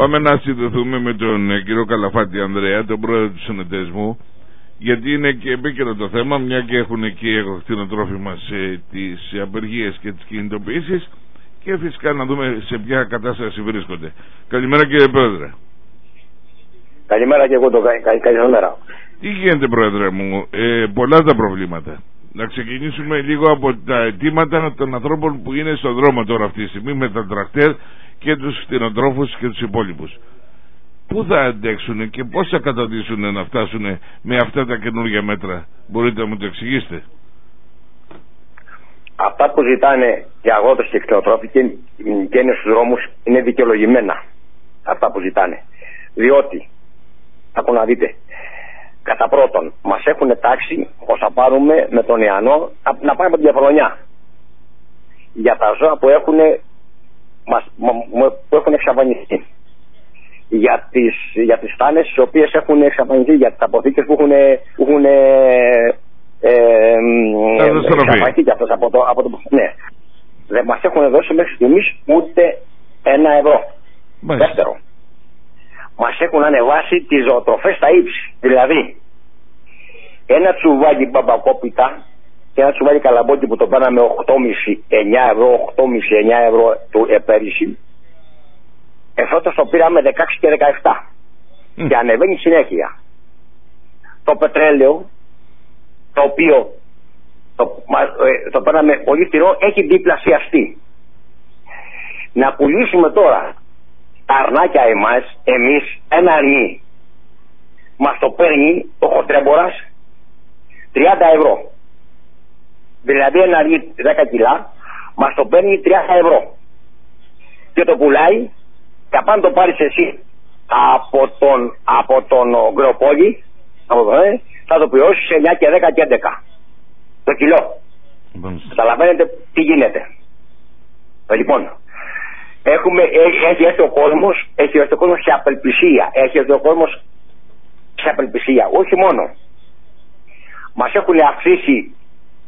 πάμε να συνδεθούμε με τον κύριο Καλαφάτη Ανδρέα, τον πρόεδρο του συνεταιρισμού, γιατί είναι και επίκαιρο το θέμα, μια και έχουν εκεί οι αγροκτηνοτρόφοι μας τις απεργίες και τις κινητοποιήσεις, και φυσικά να δούμε σε ποια κατάσταση βρίσκονται. Καλημέρα κύριε Πρόεδρε. Καλημέρα και εγώ, καλημέρα. Τι γίνεται πρόεδρε μου, πολλά τα προβλήματα. Να ξεκινήσουμε λίγο από τα αιτήματα των ανθρώπων που είναι στον δρόμο τώρα αυτή τη στιγμή με τα τρακτέρ και τους κτηνοτρόφους και τους υπόλοιπους. Πού θα αντέξουν και πώς θα καταδύσουν να φτάσουν με αυτά τα καινούργια μέτρα? Μπορείτε να μου το εξηγήσετε? Αυτά που ζητάνε οι αγρότες και οι κτηνοτρόφοι και είναι στους δρόμους είναι δικαιολογημένα. Αυτά που ζητάνε. Διότι, θα να δείτε, κατά πρώτον, μας έχουν τάξει πως θα πάρουμε με τον Ιαννό να πάμε από την Κεφαλονιά για τα ζώα που έχουν εξαφανιστεί. Για τις στάνες τις οποίες έχουν εξαφανιστεί, για τις αποθήκες που έχουν εξαφανιστεί και αυτές ναι. Δεν μας έχουν δώσει μέχρι στιγμής ούτε €1. Δεύτερο, μας έχουν ανεβάσει τις ζωοτροφές στα ύψη. Δηλαδή, ένα τσουβάλι μπαμπακόπιτα και ένα τσουβάλι καλαμπόκι που το πέραμε 8,5-9 ευρώ του πέρυσι, εφότος το πήραμε 16 και 17 και ανεβαίνει συνέχεια. Το πετρέλαιο, το οποίο το πέραμε πολύ φθηνό, έχει διπλασιαστεί. Να πουλήσουμε τώρα τα αρνάκια εμείς ένα αρνί, μας το παίρνει ο χοντρέμπορας 30 ευρώ. Δηλαδή ένα αρνί 10 κιλά μας το παίρνει 30 ευρώ και το πουλάει, και απάνω το πάρεις εσύ από τον γκροπόλι, θα το πληρώσεις 9 και 10 και 11 το κιλό. Καταλαβαίνετε τι γίνεται? Λοιπόν, έχει έρθει ο κόσμος σε απελπισία. Όχι μόνο. Μας έχουν αυξήσει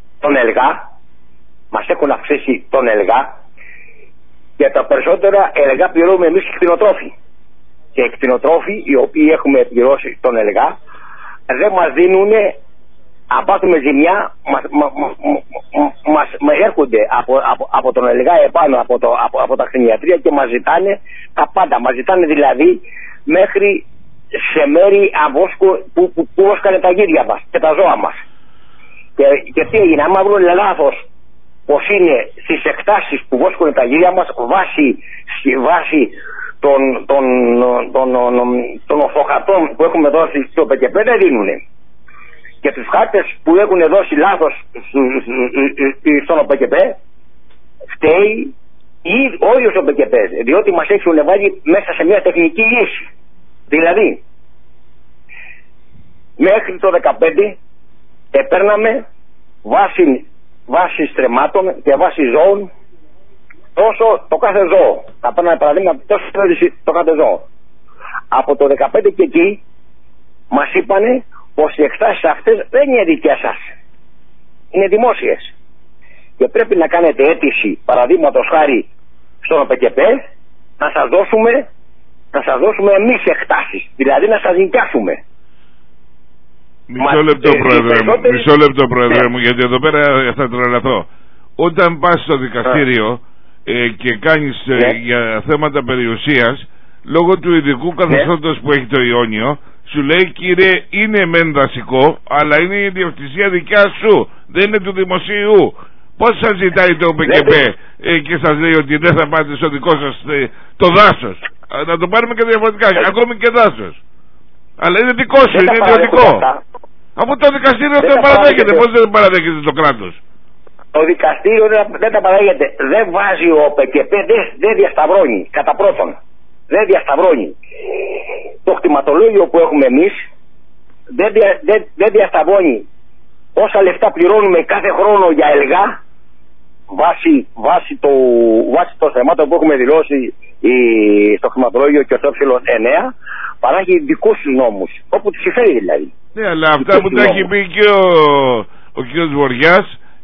τον ΕΛΓΑ, και τα περισσότερα ΕΛΓΑ πληρώνουμε εμείς οι κτηνοτρόφοι. Και οι κτηνοτρόφοι, οι οποίοι έχουμε πληρώσει τον ΕΛΓΑ, δεν μας δίνουν, αν πάθουμε ζημιά, μας έρχονται από τον ΕΛΓΑ επάνω από τα κτηνιατρία και μας ζητάνε τα πάντα. Μας ζητάνε δηλαδή μέχρι σε μέρη που βόσκανε τα γύρια μας και τα ζώα μας. Και τι έγινε? Άμα βρουν λάθος πως είναι στις εκτάσεις που βόσκουν τα γύρια μας, βάσει των οφοχατών που έχουμε δώσει στο ΠΚΠ, δεν δίνουνε. Και τους χάρτες που έχουν δώσει λάθος στον ΠΚΠ, φταίει ο ίδιος ο ΠΚΠ, διότι μας έχουν βάλει μέσα σε μια τεχνική λύση. Δηλαδή, μέχρι το 2015 επέρναμε βάση στρεμμάτων και βάση ζώων τόσο το κάθε ζώο. Θα παίρναμε παραδείγμα τόσο το κάθε ζώο. Από το 2015 και εκεί μας είπανε πως οι εκτάσεις αυτές δεν είναι δικές σας, είναι δημόσιες και πρέπει να κάνετε αίτηση, παραδείγματος χάρη στον ΠΚΠ, να σας δώσουμε εμείς εκτάσεις, δηλαδή να σας νοικιάσουμε. Μισό λεπτό πρόεδρε μου, γιατί εδώ πέρα θα τρελαθώ. Όταν πας στο δικαστήριο και κάνεις για θέματα περιουσίας, λόγω του ειδικού καθεστώτος που έχει το Ιόνιο, σου λέει κύριε, είναι μεν δασικό, αλλά είναι η ιδιοκτησία δικιά σου, δεν είναι του δημοσίου. Πώς σας ζητάει το ΠΚΠ και σας λέει ότι δεν θα πάτε στο δικό σας το δάσος? Να το πάρουμε και διαφορετικά, ακόμη και δάσος. Αλλά είναι δικό σου, είναι ιδιωτικό. Από το δικαστήριο δεν παραδέχεται. Πώς δεν παραδέχεται το κράτος? Το δικαστήριο δεν τα παραδέχεται. Δεν βάζει ο ΠΚΠ, δεν διασταυρώνει. Κατά πρώτον, δεν διασταυρώνει. Το κτηματολόγιο που έχουμε εμείς δεν διασταυρώνει όσα λεφτά πληρώνουμε κάθε χρόνο για ΕΛΓΑ βάσει των θεμάτων που έχουμε δηλώσει στο χρηματολόγιο και στο ε9, παράγει δικούς τους νόμους, όπου τους συμφέρει δηλαδή. Ναι, αλλά αυτά που τα έχει πει και ο κ. Βοριάς,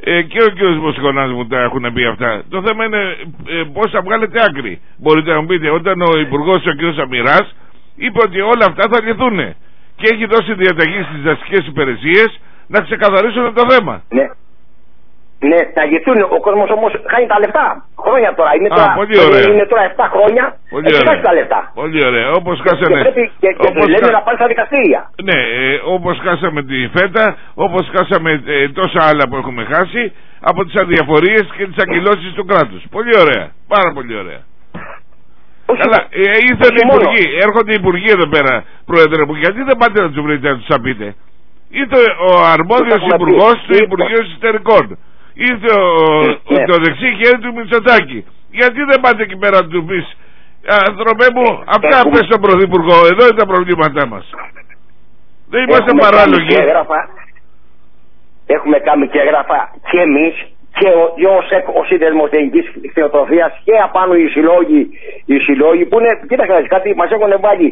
Και ο κ. Μοσχονάς μου τα έχουν πει αυτά. Το θέμα είναι πώς θα βγάλετε άκρη. Μπορείτε να μου πείτε, όταν ο Υπουργός, ο κ. Σαμυράς, είπε ότι όλα αυτά θα λυθούν και έχει δώσει διαταγή στις δασικές υπηρεσίες να ξεκαθαρίσουν το θέμα. Ναι. Ναι, θα λυθούν. Ο κόσμος όμως χάνει τα λεφτά. Χρόνια τώρα. Είναι τώρα, πολύ ωραία. Είναι τώρα 7 χρόνια. Έχει χάσει τα λεφτά. Πολύ ωραία. Όπως χάσανε. Και πρέπει τους λένε να πάνε στα δικαστήρια. Ναι, όπως χάσαμε τη φέτα, όπως χάσαμε τόσα άλλα που έχουμε χάσει από τις αδιαφορίες και τις αγκυλώσεις του κράτους. Πολύ ωραία. Πάρα πολύ ωραία. Καλά, ήρθαν οι υπουργοί. Έρχονται οι υπουργοί εδώ πέρα, Πρόεδρε μου. Γιατί δεν πάτε να τους βρείτε να τους απείτε? Ήρθε ο αρμόδιος υπουργός του Υπουργείου Εσωτερικών. Ήρθε το δεξί χέρι του Μητσοτάκη. Γιατί δεν πάτε εκεί πέρα να του πεις, άνθρωπε μου, αυτά πες στον Πρωθυπουργό, εδώ είναι τα προβλήματά μας. Δεν είμαστε παράλογοι. Έχουμε κάνει και έγγραφα και εμείς και ο Σύνδεσμος Ελληνικής Κτηνοτροφίας και απάνω οι συλλόγοι που είναι, κοίταξε κάτι, μας έχουν βάλει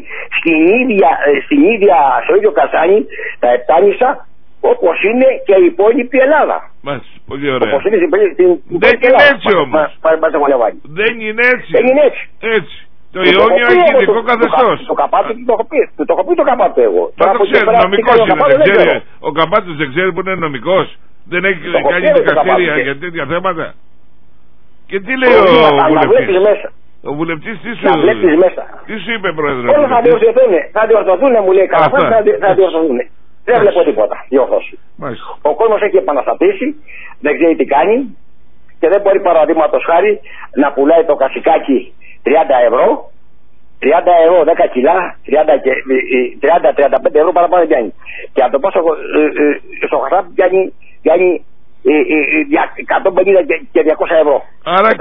στο ίδιο κασάνι τα επτάνησα, όπως είναι και η υπόλοιπη Ελλάδα. Μάλιστα, πολύ ωραία. Όπως είναι στην δεν είναι έτσι όμως. Δεν είναι έτσι. Δεν είναι έτσι. Έτσι. Το Ιόνιο έχει ειδικό καθεστώς. Το Καπάτο το έχω πει το Καπάτο εγώ. Θα το ξέρει, νομικός είναι. Ο Καπάτος δεν ξέρει που είναι νομικός. Δεν έχει κάνει δικαστήρια για τέτοια θέματα. Και τι λέει ο βουλευτής? Ο βουλευτής τι σου είπε, Πρόεδρε? Όλα θα διορθωθούν, μου λέει καλά, θα διορθωθούν. Δεν βλέπω τίποτα διόρθωση. Ο κόσμος έχει επαναστατήσει, δεν ξέρει τι κάνει και δεν μπορεί, παραδείγματος χάρη, να πουλάει το κασικάκι 30 ευρώ, 30 ευρώ 10 κιλά, 30-35 ευρώ παραπάνω πιάνει. Και αν το πάω στο χασάπ πιάνει 150 και 200 ευρώ. Άρα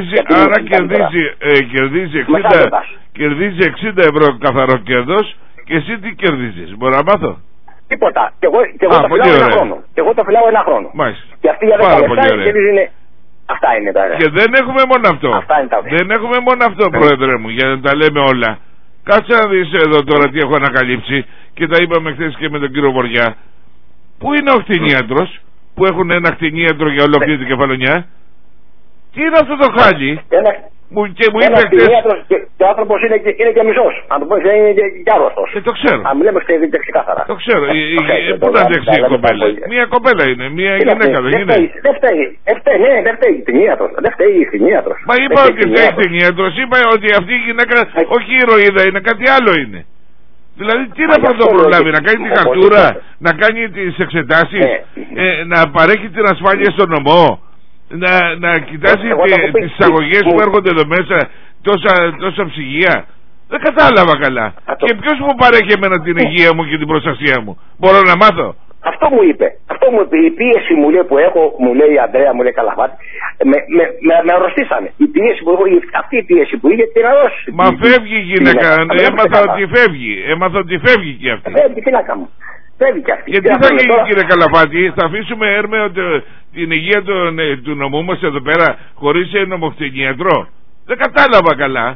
κερδίζει 60 ευρώ καθαρό κέρδος. Και εσύ τι κερδίζεις? Μπορώ να μάθω? Τίποτα. Και εγώ το φυλάω ένα χρόνο. Και εγώ το φυλάω ένα χρόνο. Μάλιστα. Και αυτοί για 10 λεπτά κερδίζουν. Αυτά είναι τα. Και δεν έχουμε μόνο αυτό. Δεν έχουμε μόνο αυτό, Πρόεδρε μου, για να τα λέμε όλα. Κάτσε να δεις εδώ τώρα τι έχω ανακαλύψει και τα είπαμε χθες και με τον κύριο Βοριά. Πού είναι ο κτηνίατρος που έχουν ένα κτηνίατρο για ολόκληρη την Κεφαλονιά? Τι είναι αυτό το χάλι? Και μου είπε χτες. Και ο άνθρωπος είναι και μισός. Αν το πω, είναι και άρρωστος. Το ξέρω. Αν μιλάμε ξεκάθαρα. Το ξέρω. Πού να αντέξει η κοπέλα? Μια κοπέλα είναι. Μια γυναίκα δεν είναι. Δεν φταίει κτηνίατρος. Δεν φταίει κτηνίατρος. Μα είπα ότι φταίει κτηνίατρος. Είπα ότι αυτή η γυναίκα όχι ηρωίδα είναι, κάτι άλλο είναι. Δηλαδή τι να πρωτοπρολάβει? Να κάνει τη χαρτούρα, να κάνει τις εξετάσεις, να παρέχει την ασφάλεια στον νομό, να κοιτάζει τις εισαγωγές που έρχονται εδώ μέσα, τόσα ψυγεία. Δεν κατάλαβα καλά. Και ποιος μου παρέχει εμένα την υγεία μου και την προστασία μου? Μπορώ να μάθω? Αυτό μου είπε. Η πίεση μου λέει που έχω, μου λέει η Ανδρέα, μου λέει Καλαφάτη, με αρρωστήσανε. Η πίεση που έχω, αυτή η πίεση που είχε την αρρώστησε. Μα φεύγει η γυναίκα. Έμαθα ότι φεύγει και αυτή. Φεύγει, τι να κάνω. Φεύγει και αυτή. Και τι θα γίνει, κύριε Καλαφάτη? Θα αφήσουμε έρμεο την υγεία του νομού μας εδώ πέρα χωρίς νομοκτηνίατρο? Δεν κατάλαβα καλά.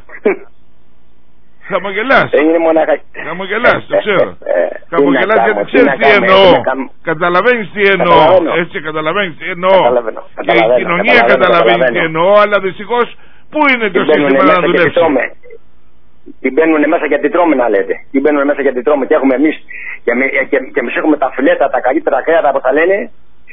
Χαμογελάς. Χαμογελάς, το ξέρω. Χαμογελάς γιατί ξέρεις τι εννοώ. Καταλαβαίνεις τι εννοώ. Έτσι, καταλαβαίνεις τι εννοώ. Και η κοινωνία καταλαβαίνει τι εννοώ, αλλά δυστυχώς πού είναι το σύστημα να δουλέψει? Την μπαίνουν μέσα και την τρώμε, να λέτε. Την μπαίνουν μέσα και την τρώμε και έχουμε εμείς. Και εμείς έχουμε τα φιλέτα, τα καλύτερα κρέατα που τα λένε.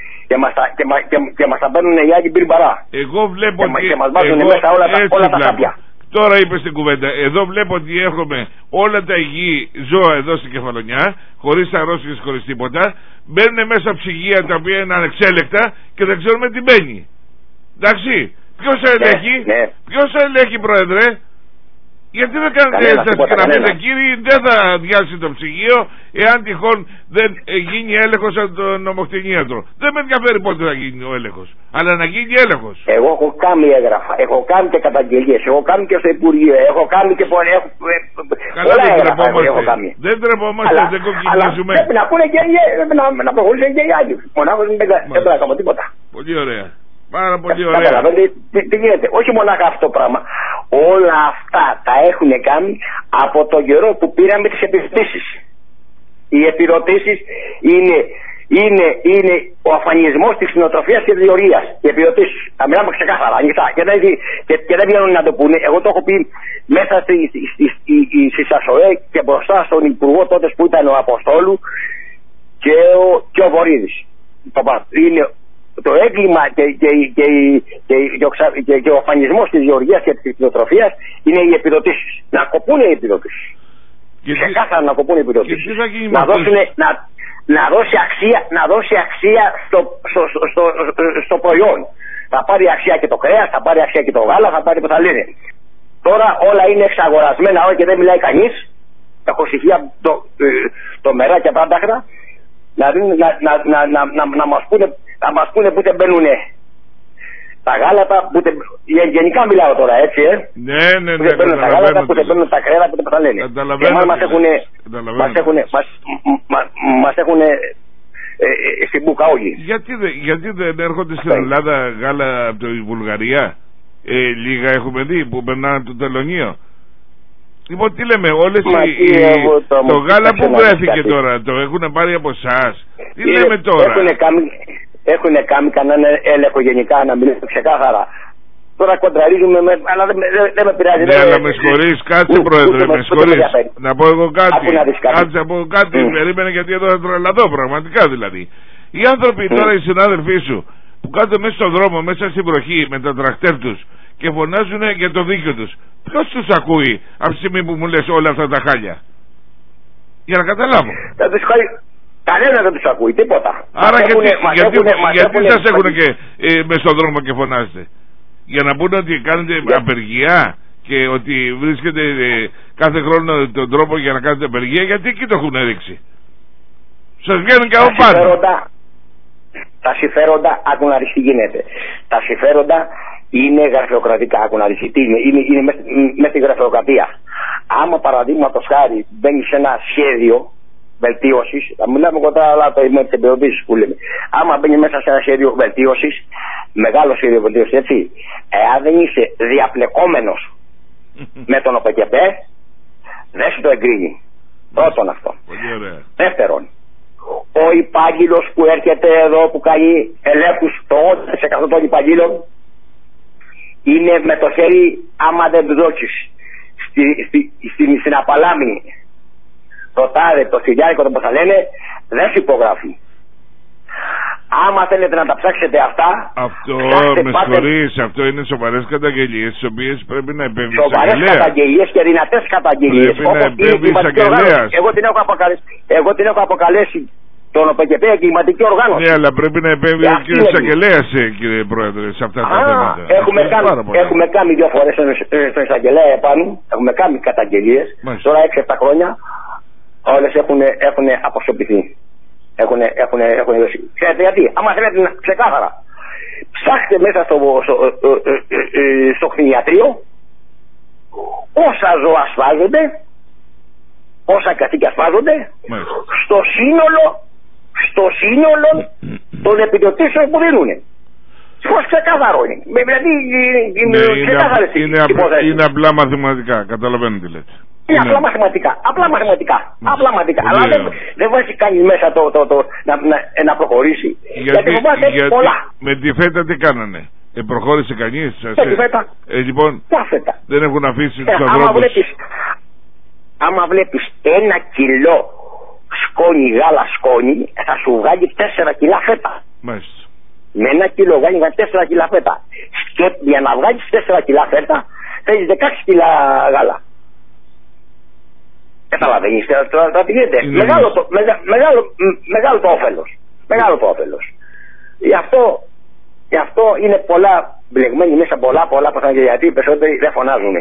Και μας τα παίρνουν οι άλλοι μπυρμπαρά. Εγώ βλέπω ότι. Και μας βάζουν μέσα όλα τα σάπια. Τώρα είπες την κουβέντα. Εδώ βλέπω ότι έχουμε όλα τα υγιή ζώα εδώ στην Κεφαλονιά, χωρίς αρρώστιες, χωρίς τίποτα. Μπαίνουν μέσα ψυγεία τα οποία είναι ανεξέλεκτα και δεν ξέρουμε τι μπαίνει. Εντάξει. Ποιος ελέγχει? Ποιος ελέγχει, Πρόεδρε? Γιατί δεν κάνετε έτσι και να πείτε, κύριοι, δεν θα αδειάσει το ψυγείο εάν τυχόν δεν γίνει έλεγχος από τον νομοκτηνίατρο? Δεν με ενδιαφέρει πότε θα γίνει ο έλεγχος, αλλά να γίνει έλεγχος. Εγώ έχω κάνει έγγραφα, έχω κάνει και καταγγελίες, έχω κάνει και στο Υπουργείο, έχω κάνει και πολλά έγγραφα. Δεν τρεπόμαστε, δεν κοκκινίζουμε. Πρέπει να πούνε και να προχωρήσουν και οι άλλοι. Μονάχος δεν πρέπει να κάνω τίποτα. Πολύ ωραία. Πάρα πολύ ωραία. Τι γίνεται? Όχι μονάχα αυτό το πράγμα. Όλα αυτά τα έχουν κάνει από τον καιρό που πήραμε τις επιδοτήσεις. Οι επιδοτήσεις είναι είναι ο αφανισμός της κτηνοτροφίας και της γεωργίας. Οι επιδοτήσεις. Θα μιλάμε ξεκάθαρα, ανοιχτά. Και δεν βγαίνουν να το πούνε. Εγώ το έχω πει μέσα στη ΣΑΣΟΕ και μπροστά στον υπουργό τότε που ήταν ο Αποστόλου και ο Βορύδης. Είναι το έγκλημα και ο αφανισμός της γεωργίας και της κτηνοτροφίας είναι οι επιδοτήσεις. Να κοπούν οι επιδοτήσεις. Ξεκάθαρα να κοπούν οι επιδοτήσεις. Να δώσει αξία στο προϊόν. Θα πάρει αξία και το κρέας, θα πάρει αξία και το γάλα, θα πάρει που θα λένε. Τώρα όλα είναι εξαγορασμένα, όλα και δεν μιλάει κανείς. Τα χωσυχεία, το μεράκια πάνταχρα, να μας πούνε που δεν μπαίνουν τα γάλατα, γενικά μιλάω τώρα, έτσι, Ναι, που δεν μπαίνουν τα γάλατα, που δεν μπαίνουν τα κρέατα, που δεν θα λένε. Και μας έχουν στην μπουκα όλοι. Γιατί δεν έρχονται στην Ελλάδα γάλα από τη Βουλγαρία? Λίγα έχουμε δει που περνάνε από το τελωνείο. Λοιπόν, τι λέμε, το γάλα που βρέθηκε τώρα, το έχουν πάρει από εσάς? Τι λέμε τώρα? Έχουν κάνει κανένα έλεγχο γενικά, να μιλήσουμε ξεκάθαρα. Τώρα κοντραρίζουμε, αλλά δεν με πειράζει. Ναι, αλλά με συγχωρείς, κάτσε πρόεδρε, με συγχωρείς. Να πω εγώ κάτι. Κάτσε να πω κάτι, περίμενε, γιατί εδώ θα τρελαθώ πραγματικά δηλαδή. Οι άνθρωποι τώρα, οι συνάδελφοί σου, που κάθονται μέσα στον δρόμο, μέσα στην βροχή, με τα τρακτέρ τους και φωνάζουν για το δίκιο τους. Ποιος τους ακούει από τη στιγμή που μου λες όλα αυτά τα χάλια? Για να καταλάβω. Κανένα δεν τους ακούει, τίποτα. Άρα γιατί σας έχουν και μες στον δρόμο και φωνάζετε? Για να πούνε ότι κάνετε απεργία και ότι βρίσκετε κάθε χρόνο τον τρόπο για να κάνετε απεργία? Γιατί εκεί το έχουν ρίξει. Σας βγαίνουν και από πάνω. Τα συμφέροντα, άκου να ρίξει τι γίνεται. Τα συμφέροντα είναι γραφειοκρατικά, άκου να ρίξει τι είναι με τη γραφειοκρατία. Άμα παραδείγματος χάρη μπαίνει σε ένα σχέδιο βελτίωσης, θα μιλάμε κοντά, αλλά το είμαι της εμπειροποίησης που λέμε. Άμα μπαίνει μέσα σε ένα σχέδιο βελτίωσης, μεγάλο σχέδιο βελτίωσης, έτσι, εάν δεν είσαι διαπλεκόμενος με τον ΟΠΕΚΕΠΕ, δεν σου το εγκρίνει. Πρώτον αυτό. Δεύτερον, ο υπάγγελος που έρχεται εδώ, που κάνει ελέγχους, το 80% των υπαγγείλων είναι με το χέρι, άμα δεν του δώσεις στην απαλάμη το τάδε, το χιλιάρικο, το που θα λένε, δεν σου υπογράφει. Άμα θέλετε να τα ψάξετε αυτά, αυτό με συγχωρείς, αυτό είναι σοβαρές καταγγελίες, τις οποίες πρέπει να επέμβει εισαγγελέας. Σοβαρές καταγγελίες και δυνατές καταγγελίες. Πρέπει να επέμβει εισαγγελέας. Εγώ την έχω αποκαλέσει τον ΟΠΕΚΕΠΕ εγκληματική οργάνωση. Ναι, αλλά πρέπει να επέμβει ο κύριος εισαγγελέας, κύριε Πρόεδρε, σε αυτά τα θέματα. Έχουμε κάνει 2 φορές στον εισαγγελέα επάνω, έχουμε κάνει καταγγελίες. Τώρα 6-7 χρόνια όλες έχουν αποσιωπηθεί. Έχουν δώσει. Ξέρετε γιατί? Άμα θέλετε ξεκάθαρα, ψάχτε μέσα στο κτηνιατρίο όσα ζώα σφάζονται, όσα κατοίκια σφάζονται, στο σύνολο των επιδοτήσεων που δίνουν. Πώς ξεκάθαρο είναι. Δηλαδή είναι απλά μαθηματικά, καταλαβαίνω τι λέτε. Είναι απλά μαθηματικά. Αλλά δεν βάζει κανείς μέσα να προχωρήσει. Γιατί φοβάται πολλά. Με τη φέτα τι κάνανε? Προχώρησε κανείς? Με τη φέτα. Λοιπόν, δεν έχουν αφήσει τους ανθρώπους. Άμα βλέπεις 1 κιλό γάλα σκόνη, θα σου βγάλει 4 κιλά φέτα. Μάλιστα. Με 1 κιλό βγάλει 4 κιλά φέτα. Και για να βγάλεις 4 κιλά φέτα θέλεις 16 κιλά γάλα. Καταλαβαίνεις τώρα τι γίνεται. Μεγάλο το όφελος. Μεγάλο το όφελος. Γι' αυτό είναι πολλά μπλεγμένοι μέσα, πολλά γιατί οι περισσότεροι δεν φωνάζουν.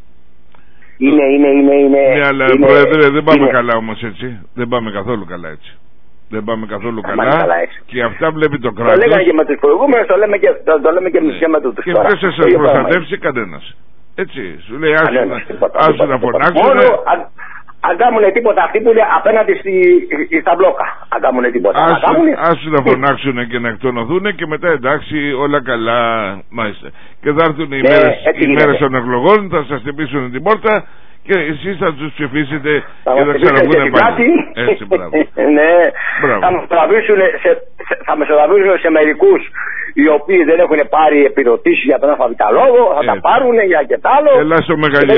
Ναι, αλλά Πρόεδρε, δεν πάμε καλά όμως έτσι. Δεν πάμε καθόλου καλά έτσι. Δεν πάμε καθόλου καλά. Και αυτά βλέπει το κράτος. Το λέγανε και με τους προηγούμενους, το λέμε και με τους και τώρα. Και ποιος θα σας προστατεύσει? Κανένας. Έτσι, σου λέει άσου να φωνάξουν. Αν κάνουν τίποτα αυτοί που είναι απέναντι στα μπλόκα. Αν κάνουν τίποτα. Άσου να φωνάξουν και να εκτονωθούν και μετά εντάξει όλα καλά. Μάλιστα. Και θα έρθουν οι μέρες των εκλογών, θα σας χτυπήσουν την πόρτα και εσείς θα τους ψηφίσετε και θα ξαναβγούνε πάλι. Έτσι, μπράβο. Ναι, θα μεσολαβήσουν σε μερικούς οι οποίοι δεν έχουν πάρει επιδοτήσεις για τον ΑΒ λόγο, θα τα πάρουν για και τ' άλλο. Ελλάς ο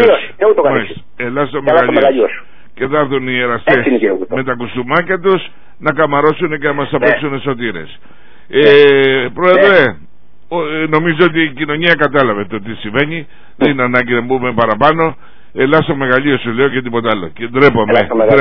Μεγαλείος. Και θα έρθουν οι ιεραστές με τα κουστούμάκια τους να καμαρώσουν και να μας απέξουν σωτήρες. Πρόεδρε, νομίζω ότι η κοινωνία κατάλαβε το τι συμβαίνει. Δεν είναι ανάγκη να μπούμε παραπάνω. Ελλάς ο Μεγαλείος σου λέω και τίποτα άλλο. Και ντρέπομαι.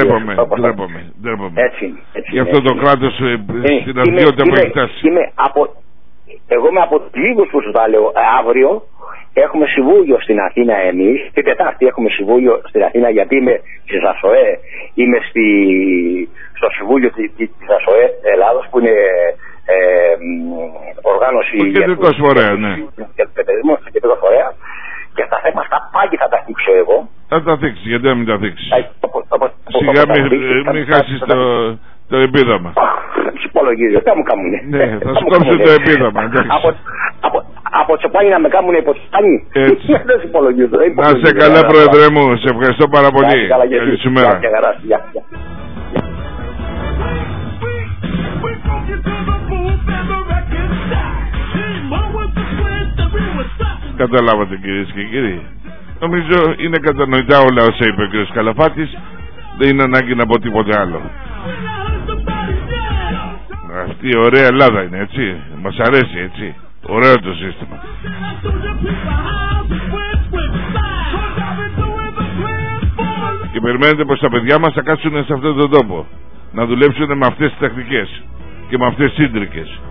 Για αυτό το κράτος στην αρδιότητα που έχει φτάσει. Εγώ είμαι από τους λίγους που σου τα λέω. Αύριο έχουμε συμβούλιο στην Αθήνα εμείς. Την Τετάρτη έχουμε συμβούλιο στην Αθήνα, γιατί είμαι στη ΑΣΟΕ. Είμαι στο συμβούλιο της ΑΣΟΕ Ελλάδος, που είναι οργάνωση. Ο κεντρικός φορέα, ναι. Κεντρικός φορέα. Και στα θέματα αυτά πάλι θα τα δείξω εγώ. Θα τα δείξει, γιατί να μην τα δείξει. Σιγά μην χάσεις το επίδομα. Ψυχολογίζω, τι θα μου κάνουνε. Ναι, θα σκόψω το επίδομα. Από τσοπάνι να με κάνουνε υποτσοπάνι. Έτσι. Δεν υπολογίζω. Να σε καλά, Πρόεδρε μου. Σε ευχαριστώ πάρα πολύ. Καλησπέρα. Καταλάβατε, κυρίες και κύριοι. Νομίζω είναι κατανοητά όλα όσα είπε ο κ. Καλαφάτης. Δεν είναι ανάγκη να πω τίποτε άλλο. Αυτή η ωραία Ελλάδα είναι, έτσι. Μας αρέσει, έτσι. Ωραίο το σύστημα. Και περιμένετε πως τα παιδιά μας θα κάτσουν σε αυτόν τον τόπο, να δουλέψουν με αυτές τις τακτικές και με αυτές τις σύντρικες.